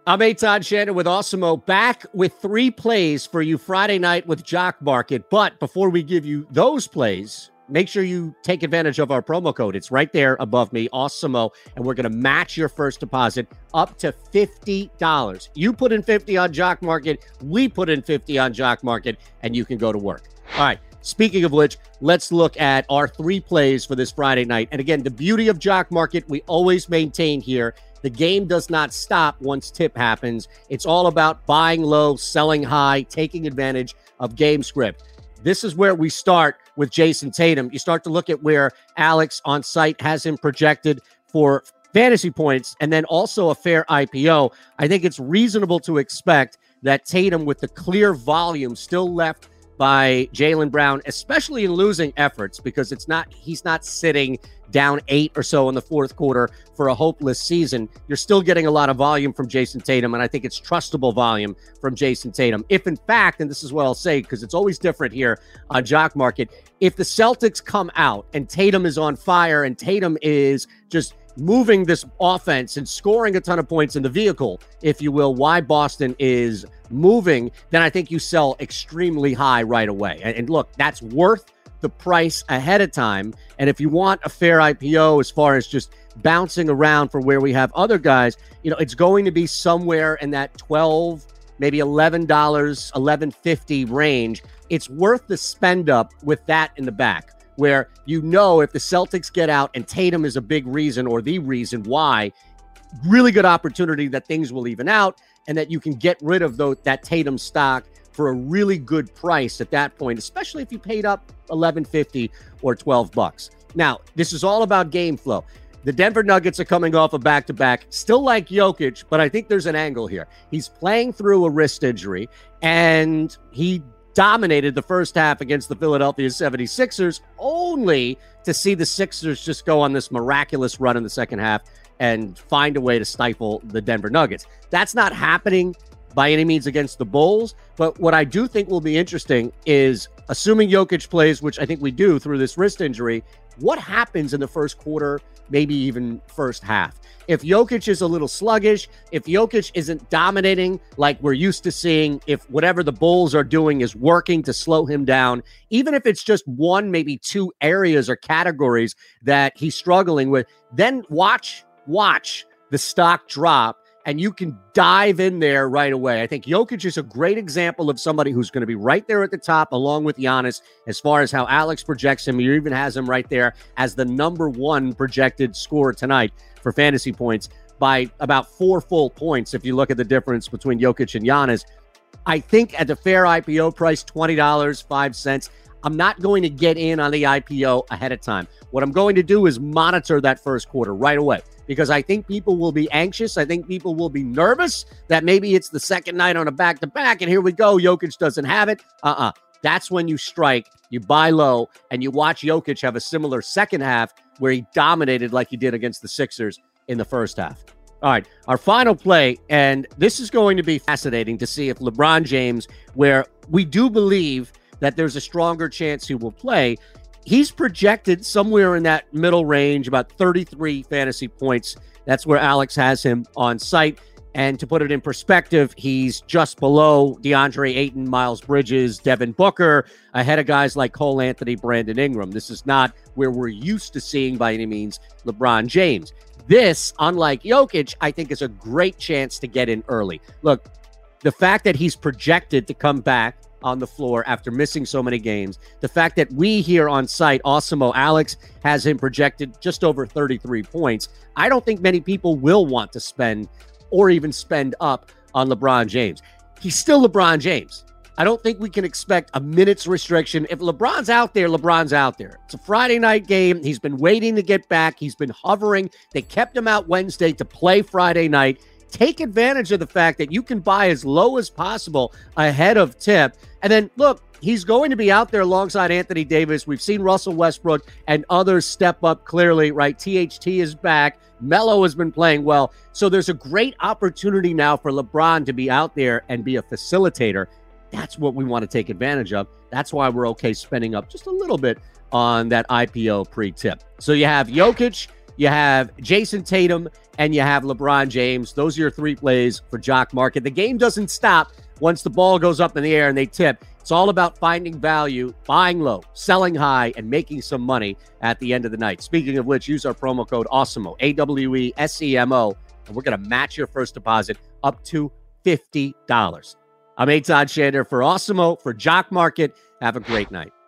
I'm Eitan Shannon with Awesemo, back with 3 plays for you Friday night with Jock Market. But before we give you those plays, make sure you take advantage of our promo code. It's right there above me, Awesemo, and we're going to match your first deposit up to $50. You put in 50 on Jock Market, we put in 50 on Jock Market, and you can go to work. All right. Speaking of which, let's look at our 3 plays for this Friday night. And again, the beauty of Jock Market, we always maintain here, the game does not stop once tip happens. It's all about buying low, selling high, taking advantage of game script. This is where we start with Jason Tatum. You start to look at where Alex on site has him projected for fantasy points and then also a fair IPO. I think it's reasonable to expect that Tatum, with the clear volume still left by Jaylen Brown, especially in losing efforts, because he's not sitting down 8 or so in the fourth quarter for a hopeless season. You're still getting a lot of volume from Jason Tatum, and I think it's trustable volume from Jason Tatum. If in fact, and this is what I'll say because it's always different here on Jock Market, if the Celtics come out and Tatum is on fire and Tatum is just moving this offense and scoring a ton of points in the vehicle, if you will, why Boston is moving, then I think you sell extremely high right away. And look, that's worth the price ahead of time. And if you want a fair IPO as far as just bouncing around for where we have other guys, it's going to be somewhere in that $12, maybe $11, $11.50 range. It's worth the spend up with that in the back, where if the Celtics get out and Tatum is a big reason or the reason why, really good opportunity that things will even out and that you can get rid of that Tatum stock for a really good price at that point, especially if you paid up $11.50 or $12. Now, this is all about game flow. The Denver Nuggets are coming off a back-to-back, still like Jokic, but I think there's an angle here. He's playing through a wrist injury, and he dominated the first half against the Philadelphia 76ers, only to see the Sixers just go on this miraculous run in the second half and find a way to stifle the Denver Nuggets. That's not happening by any means against the Bulls, but what I do think will be interesting is, assuming Jokic plays, which I think we do through this wrist injury, what happens in the first quarter, maybe even first half? If Jokic is a little sluggish, if Jokic isn't dominating like we're used to seeing, if whatever the Bulls are doing is working to slow him down, even if it's just 1, maybe 2 areas or categories that he's struggling with, then watch the stock drop and you can dive in there right away. I think Jokic is a great example of somebody who's going to be right there at the top along with Giannis as far as how Alex projects him. He even has him right there as the number 1 projected scorer tonight for fantasy points by about 4 full points if you look at the difference between Jokic and Giannis. I think at the fair IPO price, $20.05, I'm not going to get in on the IPO ahead of time. What I'm going to do is monitor that first quarter right away, because I think people will be anxious. I think people will be nervous that maybe it's the second night on a back-to-back, and here we go, Jokic doesn't have it. That's when you strike, you buy low, and you watch Jokic have a similar second half where he dominated like he did against the Sixers in the first half. All right, our final play, and this is going to be fascinating to see if LeBron James, where we do believe that there's a stronger chance he will play, he's projected somewhere in that middle range, about 33 fantasy points. That's where Alex has him on site. And to put it in perspective, he's just below DeAndre Ayton, Miles Bridges, Devin Booker, ahead of guys like Cole Anthony, Brandon Ingram. This is not where we're used to seeing by any means LeBron James. This, unlike Jokic, I think is a great chance to get in early. Look, the fact that he's projected to come back on the floor after missing so many games, the fact that we here on site, Awesemo, Alex has him projected just over 33 points, I don't think many people will want to spend or even spend up on LeBron James. He's still LeBron James. I don't think we can expect a minutes restriction. If LeBron's out there, LeBron's out there. It's a Friday night game. He's been waiting to get back. He's been hovering. They kept him out Wednesday to play Friday night. Take advantage of the fact that you can buy as low as possible ahead of tip. And then, look, he's going to be out there alongside Anthony Davis. We've seen Russell Westbrook and others step up clearly, right? THT is back. Melo has been playing well. So there's a great opportunity now for LeBron to be out there and be a facilitator. That's what we want to take advantage of. That's why we're okay spending up just a little bit on that IPO pre-tip. So you have Jokic, you have Jason Tatum, and you have LeBron James. Those are your 3 plays for Jock Market. The game doesn't stop once the ball goes up in the air and they tip. It's all about finding value, buying low, selling high, and making some money at the end of the night. Speaking of which, use our promo code AWESEMO, AWESEMO, and we're going to match your first deposit up to $50. I'm Eitan Shander for AWESEMO, for Jock Market. Have a great night.